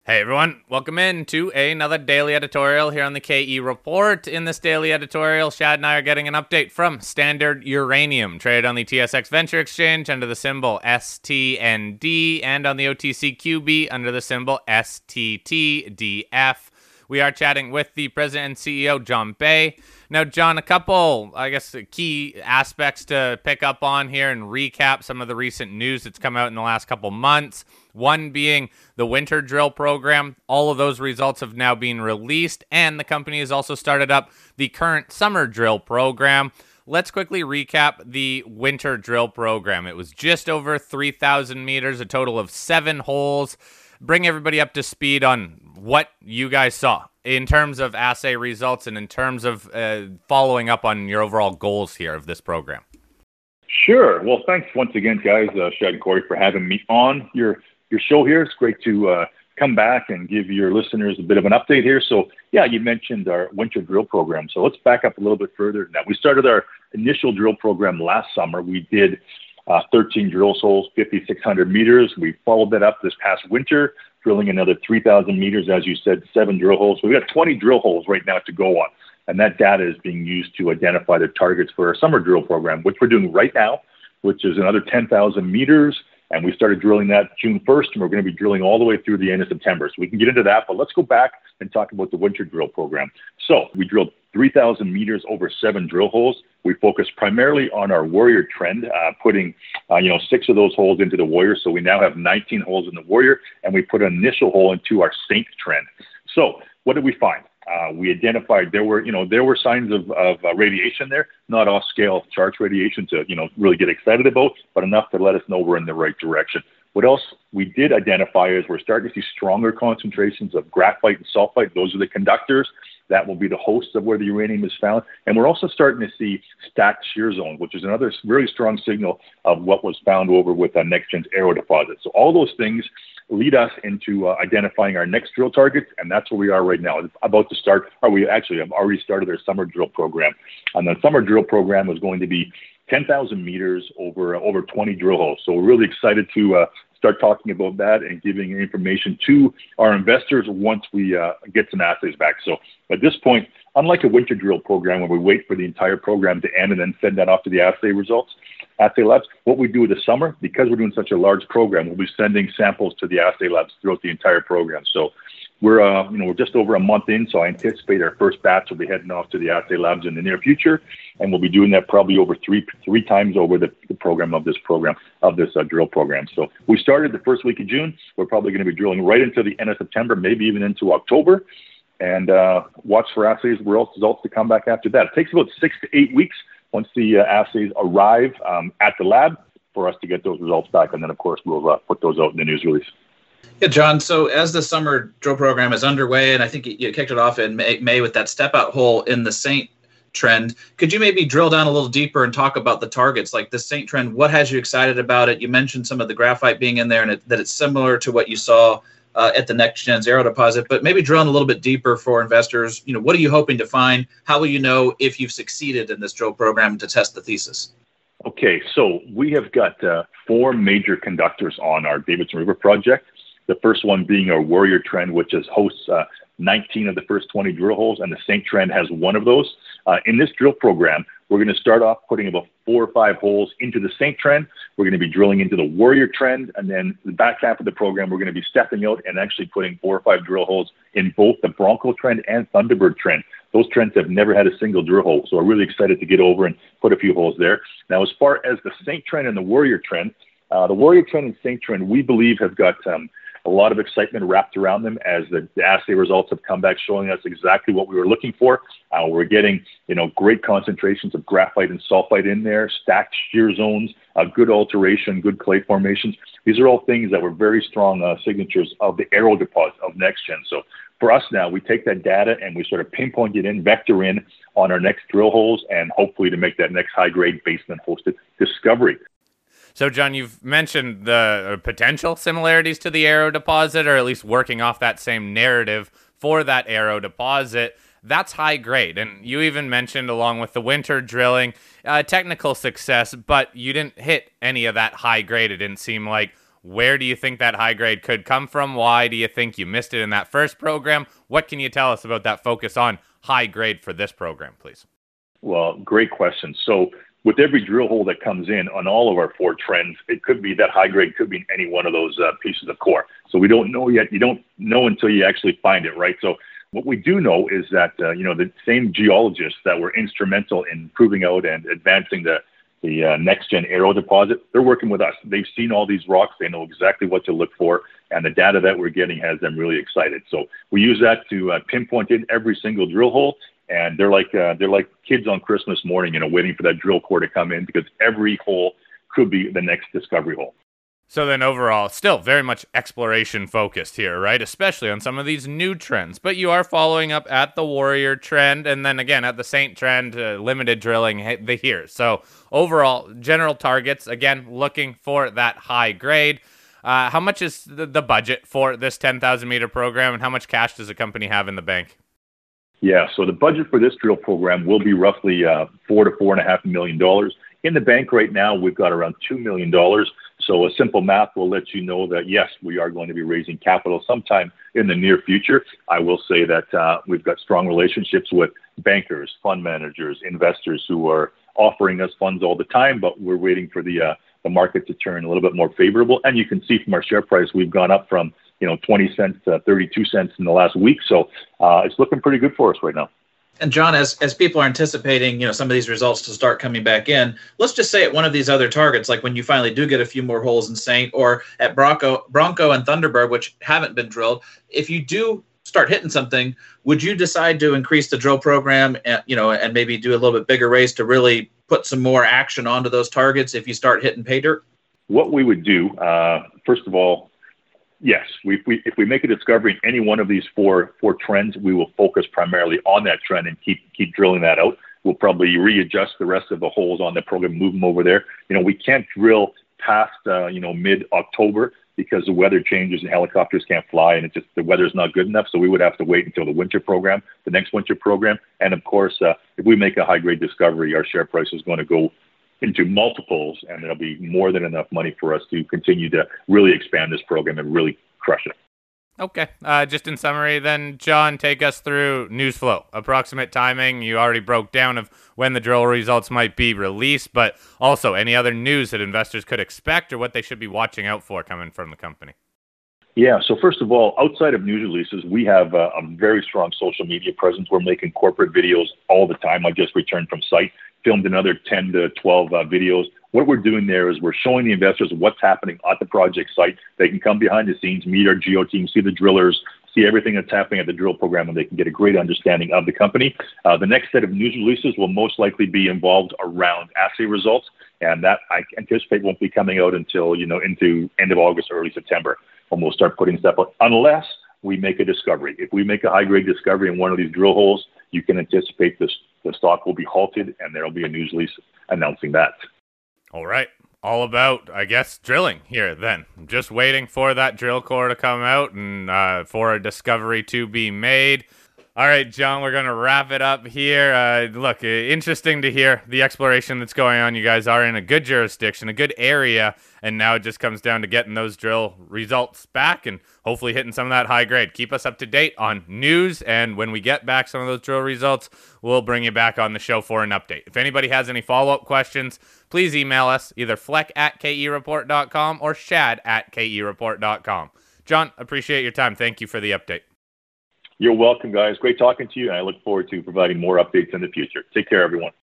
Hey everyone, welcome in to another daily editorial here on the KE Report. In this daily editorial, Shad and I are getting an update from Standard Uranium, traded on the TSX Venture Exchange under the symbol STND and on the OTCQB under the symbol STTDF. We are chatting with the president and CEO, John Bay. Now, John, a couple, key aspects to pick up on here and recap some of the recent news that's come out in the last couple months. One being the winter drill program. All of those results have now been released, and the company has also started up the current summer drill program. Let's quickly recap the winter drill program. It was just over 3,000 meters, a total of 7 holes. Bring everybody up to speed on what you guys saw in terms of assay results and in terms of following up on your overall goals here of this program. Sure. Well, thanks once again, guys, Shad and Corey, for having me on your show here. It's great to come back and give your listeners a bit of an update here. So, yeah, you mentioned our winter drill program. So let's back up a little bit further. Now, we started our initial drill program last summer. We did 13 drill holes, 5,600 meters. We followed that up this past winter, drilling another 3,000 meters, as you said, 7 drill holes. So we got 20 drill holes right now to go on. And that data is being used to identify the targets for our summer drill program, which we're doing right now, which is another 10,000 meters. And we started drilling that June 1st, and we're going to be drilling all the way through the end of September. So we can get into that, but let's go back and talk about the winter drill program. So we drilled 3,000 meters over 7 drill holes. We focused primarily on our Warrior trend, putting 6 of those holes into the Warrior. So we now have 19 holes in the Warrior, and we put an initial hole into our Saint trend. So what did we find? We identified there were signs of radiation there, not off-scale charge radiation to really get excited about, but enough to let us know we're in the right direction. What else we did identify is we're starting to see stronger concentrations of graphite and sulfite. Those are the conductors. That will be the hosts of where the uranium is found. And we're also starting to see stacked shear zone, which is another really strong signal of what was found over with NextGen's Arrow deposit. So all those things lead us into identifying our next drill targets, and that's where we are right now. It's about to start, or we actually have already started our summer drill program. And the summer drill program is going to be 10,000 meters over 20 drill holes. So we're really excited to start talking about that and giving information to our investors once we get some assays back. So at this point, unlike a winter drill program where we wait for the entire program to end and then send that off to the assay labs, what we do this summer, because we're doing such a large program, we'll be sending samples to the assay labs throughout the entire program. So we're just over a month in, so I anticipate our first batch will be heading off to the assay labs in the near future, and we'll be doing that probably over three times over the program of this drill program. So we started the first week of June. We're probably going to be drilling right into the end of September, maybe even into October, and watch for assays results to come back after that. It takes about 6 to 8 weeks once the assays arrive at the lab for us to get those results back, and then of course we'll put those out in the news release. Yeah, John, so as the summer drill program is underway, and I think you kicked it off in May with that step-out hole in the Saint trend, could you maybe drill down a little deeper and talk about the targets? Like the Saint trend, what has you excited about it? You mentioned some of the graphite being in there and that it's similar to what you saw at the NextGen's Arrow deposit, but maybe drill in a little bit deeper for investors. What are you hoping to find? How will you know if you've succeeded in this drill program to test the thesis? Okay, so we have got 4 major conductors on our Davidson River project. The first one being our Warrior trend, which hosts 19 of the first 20 drill holes, and the Saint trend has 1 of those. In this drill program, we're going to start off putting about 4 or 5 holes into the Saint trend. We're going to be drilling into the Warrior trend, and then the back half of the program, we're going to be stepping out and actually putting 4 or 5 drill holes in both the Bronco trend and Thunderbird trend. Those trends have never had a single drill hole, so we're really excited to get over and put a few holes there. Now, as far as the Saint trend and the Warrior trend and Saint trend, we believe have got a lot of excitement wrapped around them as the assay results have come back showing us exactly what we were looking for. We're getting, great concentrations of graphite and sulfite in there, stacked shear zones, good alteration, good clay formations. These are all things that were very strong signatures of the Arrow deposit of NextGen. So for us now, we take that data and we sort of pinpoint it in, vector in on our next drill holes, and hopefully to make that next high-grade basement-hosted discovery. So, John, you've mentioned the potential similarities to the Arrow deposit, or at least working off that same narrative for that Arrow deposit. That's high grade. And you even mentioned, along with the winter drilling, technical success, but you didn't hit any of that high grade. It didn't seem like Where do you think that high grade could come from? Why do you think you missed it in that first program? What can you tell us about that focus on high grade for this program, please? Well, great question. So with every drill hole that comes in on all of our 4 trends, it could be that high grade could be in any one of those pieces of core. So we don't know yet. You don't know until you actually find it, right? So what we do know is that, the same geologists that were instrumental in proving out and advancing the next-gen Arrow deposit, they're working with us. They've seen all these rocks. They know exactly what to look for, and the data that we're getting has them really excited. So we use that to pinpoint in every single drill hole, and they're like kids on Christmas morning, waiting for that drill core to come in, because every hole could be the next discovery hole. So then overall, still very much exploration focused here, right? Especially on some of these new trends. But you are following up at the Warrior trend, and then again at the Saint trend, limited drilling here. So overall, general targets, again, looking for that high grade. How much is the budget for this 10,000 meter program, and how much cash does the company have in the bank? Yeah, so the budget for this drill program will be roughly $4 to $4.5 million. In the bank right now, we've got around $2 million. So a simple math will let you know that, yes, we are going to be raising capital sometime in the near future. I will say that we've got strong relationships with bankers, fund managers, investors who are offering us funds all the time, but we're waiting for the market to turn a little bit more favorable. And you can see from our share price, we've gone up from 20 cents to 32 cents in the last week. So it's looking pretty good for us right now. And John, as people are anticipating, some of these results to start coming back in, let's just say at one of these other targets, like when you finally do get a few more holes in Saint, or at Bronco and Thunderbird, which haven't been drilled, if you do start hitting something, would you decide to increase the drill program, and maybe do a little bit bigger raise to really put some more action onto those targets if you start hitting pay dirt? What we would do, first of all, yes, if we make a discovery in any one of these four trends, we will focus primarily on that trend and keep drilling that out. We'll probably readjust the rest of the holes on the program, move them over there. We can't drill past mid-October because the weather changes and helicopters can't fly, and the weather's not good enough. So we would have to wait until the next winter program. And of course, if we make a high-grade discovery, our share price is going to go into multiples, and there'll be more than enough money for us to continue to really expand this program and really crush it. Okay. Just in summary then, John, take us through news flow. Approximate timing, you already broke down of when the drill results might be released, but also any other news that investors could expect or what they should be watching out for coming from the company. Yeah, so first of all, outside of news releases, we have a very strong social media presence. We're making corporate videos all the time. I just returned from site, filmed another 10 to 12 videos. What we're doing there is we're showing the investors what's happening at the project site. They can come behind the scenes, meet our geo team, see the drillers, see everything that's happening at the drill program, and they can get a great understanding of the company. The next set of news releases will most likely be involved around assay results, and that I anticipate won't be coming out until into end of August, early September, when we'll start putting stuff out, unless we make a discovery. If we make a high-grade discovery in one of these drill holes, you can anticipate the stock will be halted, and there will be a news release announcing that. All right. All about, I guess, drilling here then. I'm just waiting for that drill core to come out and for a discovery to be made. All right, John, we're going to wrap it up here. Look, interesting to hear the exploration that's going on. You guys are in a good jurisdiction, a good area, and now it just comes down to getting those drill results back and hopefully hitting some of that high grade. Keep us up to date on news, and when we get back some of those drill results, we'll bring you back on the show for an update. If anybody has any follow-up questions, please email us, either fleck@kereport.com or shad@kereport.com. John, appreciate your time. Thank you for the update. You're welcome, guys. Great talking to you, and I look forward to providing more updates in the future. Take care, everyone.